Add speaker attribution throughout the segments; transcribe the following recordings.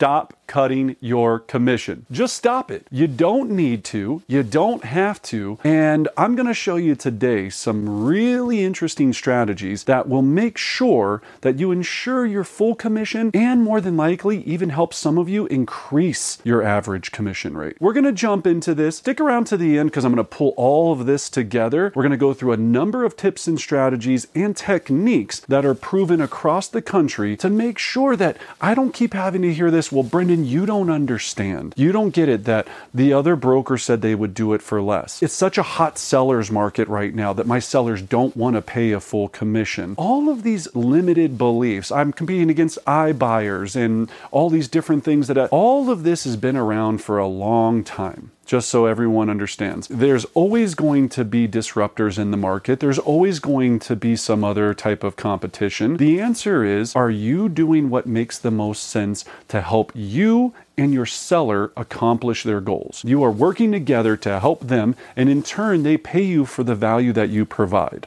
Speaker 1: stop cutting your commission. Just stop it. You don't need to. You don't have to. And I'm going to show you today some really interesting strategies that will make sure that you ensure your full commission and more than likely even help some of you increase your average commission rate. We're going to jump into this. Stick around to the end because I'm going to pull all of this together. We're going to go through a number of tips and strategies and techniques that are proven across the country to make sure that I don't keep having to hear this, well, Brendan, you don't understand. You don't get it that the other broker said they would do it for less. It's such a hot seller's market right now that my sellers don't want to pay a full commission. All of these limited beliefs, I'm competing against iBuyers and all these different things all of this has been around for a long time. Just so everyone understands. There's always going to be disruptors in the market. There's always going to be some other type of competition. The answer is, are you doing what makes the most sense to help you and your seller accomplish their goals? You are working together to help them, and in turn, they pay you for the value that you provide.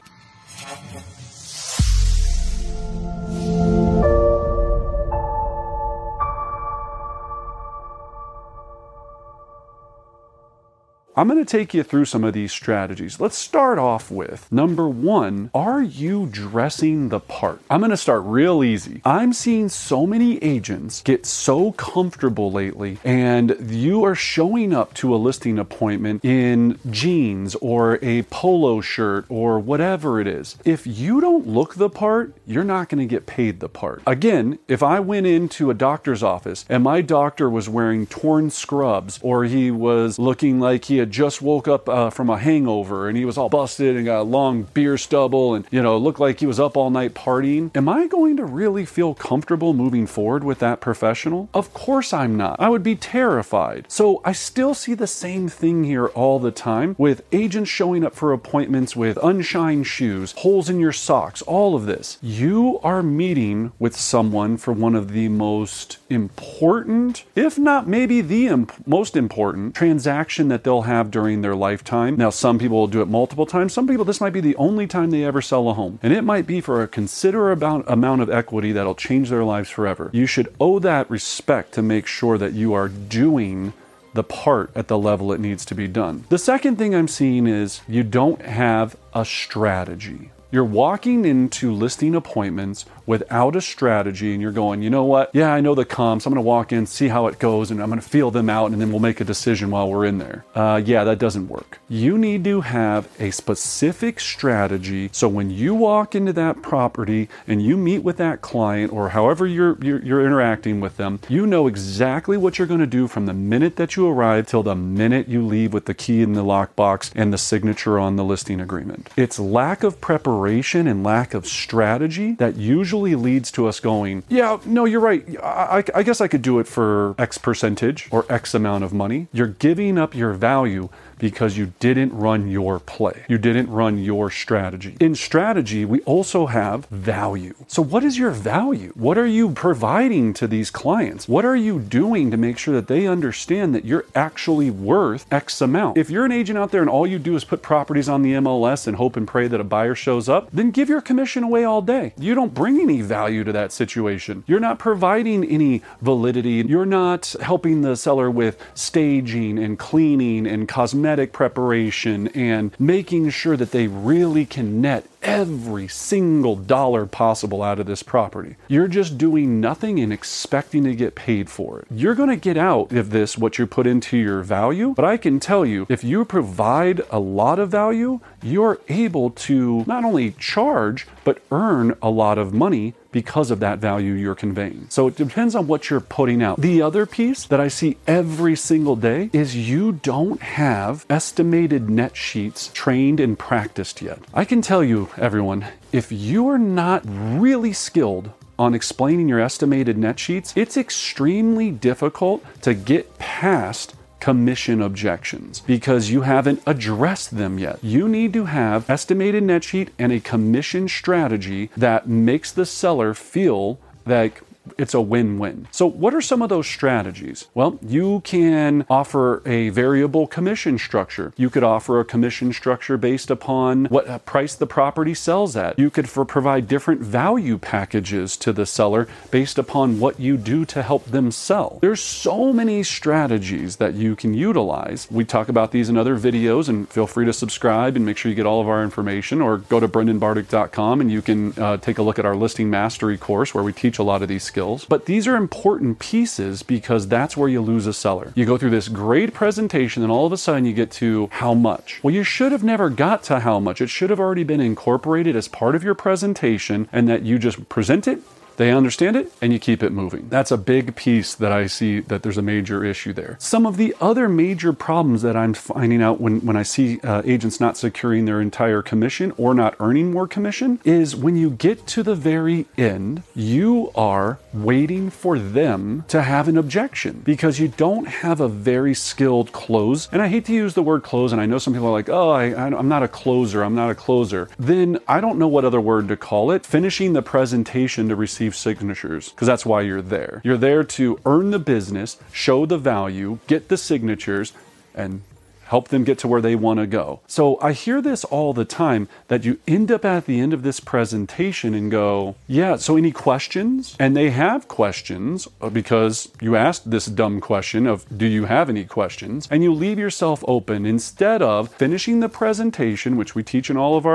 Speaker 1: I'm going to take you through some of these strategies. Let's start off with number one, are you dressing the part? I'm going to start real easy. I'm seeing so many agents get so comfortable lately, and you are showing up to a listing appointment in jeans or a polo shirt or whatever it is. If you don't look the part, you're not going to get paid the part. Again, if I went into a doctor's office and my doctor was wearing torn scrubs or he was looking like he had just woke up from a hangover and he was all busted and got a long beer stubble and, looked like he was up all night partying, am I going to really feel comfortable moving forward with that professional? Of course I'm not. I would be terrified. So I still see the same thing here all the time with agents showing up for appointments with unshined shoes, holes in your socks, all of this. You are meeting with someone for one of the most important, if not maybe the most important transaction that they'll have during their lifetime. Now, some people will do it multiple times. Some people, this might be the only time they ever sell a home. And it might be for a considerable amount of equity that'll change their lives forever. You should owe that respect to make sure that you are doing the part at the level it needs to be done. The second thing I'm seeing is you don't have a strategy. You're walking into listing appointments without a strategy and you're going, you know what? Yeah, I know the comps. I'm going to walk in, see how it goes, and I'm going to feel them out, and then we'll make a decision while we're in there. Yeah, that doesn't work. You need to have a specific strategy so when you walk into that property and you meet with that client or however you're interacting with them, you know exactly what you're going to do from the minute that you arrive till the minute you leave with the key in the lockbox and the signature on the listing agreement. It's lack of preparation and lack of strategy that usually leads to us going, yeah, no, you're right. I guess I could do it for X percentage or X amount of money. You're giving up your value because you didn't run your play. You didn't run your strategy. In strategy, we also have value. So what is your value? What are you providing to these clients? What are you doing to make sure that they understand that you're actually worth X amount? If you're an agent out there and all you do is put properties on the MLS and hope and pray that a buyer shows up, then give your commission away all day. You don't bring any value to that situation. You're not providing any validity. You're not helping the seller with staging and cleaning and cosmetic preparation and making sure that they really can net every single dollar possible out of this property. You're just doing nothing and expecting to get paid for it. You're going to get out of this what you put into your value, but I can tell you, if you provide a lot of value, you're able to not only charge, but earn a lot of money because of that value you're conveying. So it depends on what you're putting out. The other piece that I see every single day is you don't have estimated net sheets trained and practiced yet. I can tell you, everyone, if you are not really skilled on explaining your estimated net sheets, it's extremely difficult to get past commission objections because you haven't addressed them yet. You need to have estimated net sheet and a commission strategy that makes the seller feel like it's a win-win. So what are some of those strategies? Well, you can offer a variable commission structure. You could offer a commission structure based upon what price the property sells at. You could provide different value packages to the seller based upon what you do to help them sell. There's so many strategies that you can utilize. We talk about these in other videos, and feel free to subscribe and make sure you get all of our information, or go to brendanbardick.com and you can take a look at our listing mastery course where we teach a lot of these skills. But these are important pieces because that's where you lose a seller. You go through this great presentation and all of a sudden you get to how much. Well, you should have never got to how much. It should have already been incorporated as part of your presentation, and that you just present it, they understand it, and you keep it moving. That's a big piece that I see that there's a major issue there. Some of the other major problems that I'm finding out when I see agents not securing their entire commission or not earning more commission is when you get to the very end, you are waiting for them to have an objection because you don't have a very skilled close. And I hate to use the word close, and I know some people are like, oh, I'm not a closer, I'm not a closer. Then I don't know what other word to call it. Finishing the presentation to receive signatures, because that's why you're there. You're there to earn the business, show the value, get the signatures, and help them get to where they want to go. So I hear this all the time, that you end up at the end of this presentation and go, yeah, so any questions? And they have questions because you asked this dumb question of, do you have any questions? And you leave yourself open instead of finishing the presentation, which we teach in all of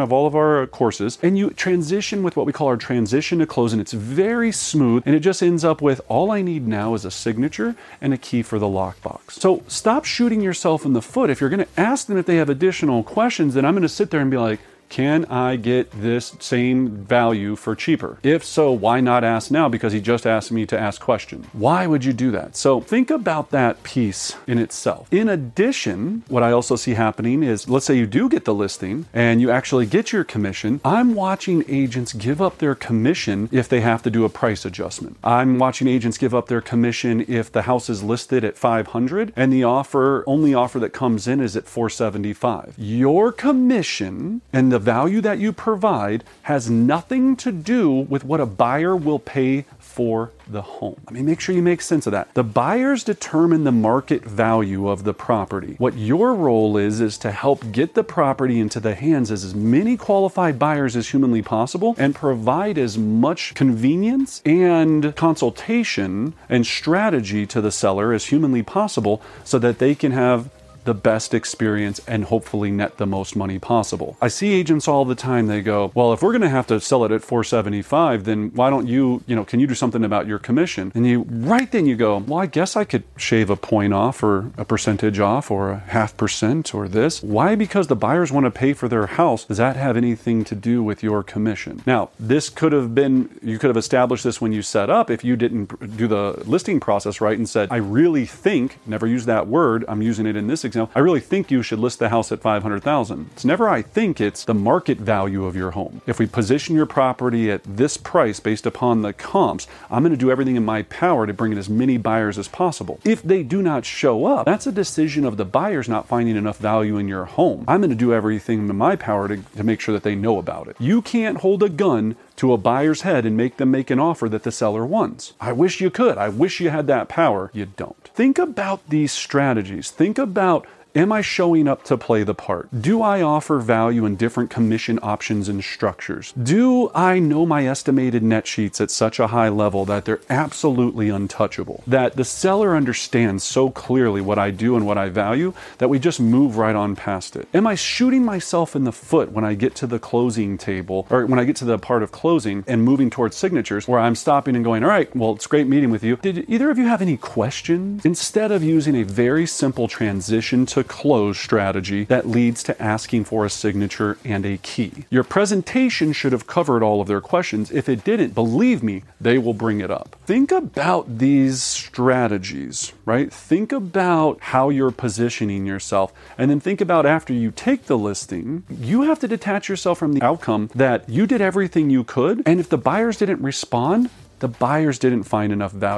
Speaker 1: our courses, and you transition with what we call our transition to close, and it's very smooth, and it just ends up with, all I need now is a signature and a key for the lockbox. So stop shooting yourself in the foot. If you're going to ask them if they have additional questions, then I'm going to sit there and be like, can I get this same value for cheaper? If so, why not ask now? Because he just asked me to ask questions. Why would you do that? So think about that piece in itself. In addition, what I also see happening is, let's say you do get the listing and you actually get your commission. I'm watching agents give up their commission if they have to do a price adjustment. I'm watching agents give up their commission if the house is listed at $500 and the only offer that comes in is at $475. Your commission and the value that you provide has nothing to do with what a buyer will pay for the home. I mean, make sure you make sense of that. The buyers determine the market value of the property. What your role is to help get the property into the hands of as many qualified buyers as humanly possible and provide as much convenience and consultation and strategy to the seller as humanly possible so that they can have the best experience and hopefully net the most money possible. I see agents all the time, they go, well, if we're going to have to sell it at $475, then why don't you can you do something about your commission? And right then you go, well, I guess I could shave a point off or a percentage off or a 0.5% or this. Why? Because the buyers want to pay for their house. Does that have anything to do with your commission? Now, this could have been, you could have established this when you set up if you didn't do the listing process right and said, I really think, never use that word, I'm using it in this example, I really think you should list the house at $500,000. It's never I think, it's the market value of your home. If we position your property at this price based upon the comps, I'm going to do everything in my power to bring in as many buyers as possible. If they do not show up, that's a decision of the buyers not finding enough value in your home. I'm going to do everything in my power to make sure that they know about it. You can't hold a gun to a buyer's head and make them make an offer that the seller wants. I wish you could. I wish you had that power. You don't. Think about these strategies. Think about, am I showing up to play the part? Do I offer value in different commission options and structures? Do I know my estimated net sheets at such a high level that they're absolutely untouchable? That the seller understands so clearly what I do and what I value that we just move right on past it? Am I shooting myself in the foot when I get to the closing table, or when I get to the part of closing and moving towards signatures, where I'm stopping and going, all right, well, it's great meeting with you. Did either of you have any questions? Instead of using a very simple transition to close strategy that leads to asking for a signature and a key. Your presentation should have covered all of their questions. If it didn't, believe me, they will bring it up. Think about these strategies, right? Think about how you're positioning yourself, and then think about after you take the listing, you have to detach yourself from the outcome that you did everything you could, and if the buyers didn't respond, the buyers didn't find enough value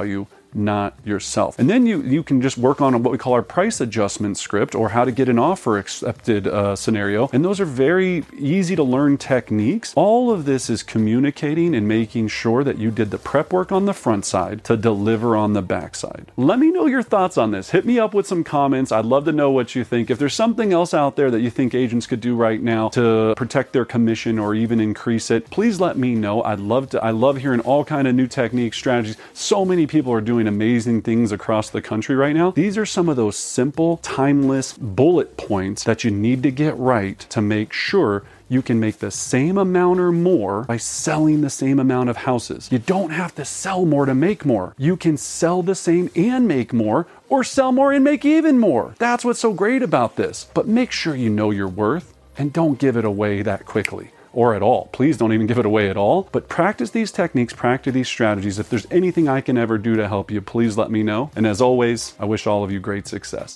Speaker 1: not yourself. And then you can just work on what we call our price adjustment script, or how to get an offer accepted scenario. And those are very easy to learn techniques. All of this is communicating and making sure that you did the prep work on the front side to deliver on the back side. Let me know your thoughts on this. Hit me up with some comments. I'd love to know what you think. If there's something else out there that you think agents could do right now to protect their commission or even increase it, please let me know. I love hearing all kind of new techniques, strategies. So many people are doing amazing things across the country right now. These are some of those simple, timeless bullet points that you need to get right to make sure you can make the same amount or more by selling the same amount of houses. You don't have to sell more to make more. You can sell the same and make more, or sell more and make even more. That's what's so great about this. But make sure you know your worth and don't give it away that quickly. Or at all. Please don't even give it away at all. But practice these techniques, practice these strategies. If there's anything I can ever do to help you, please let me know. And as always, I wish all of you great success.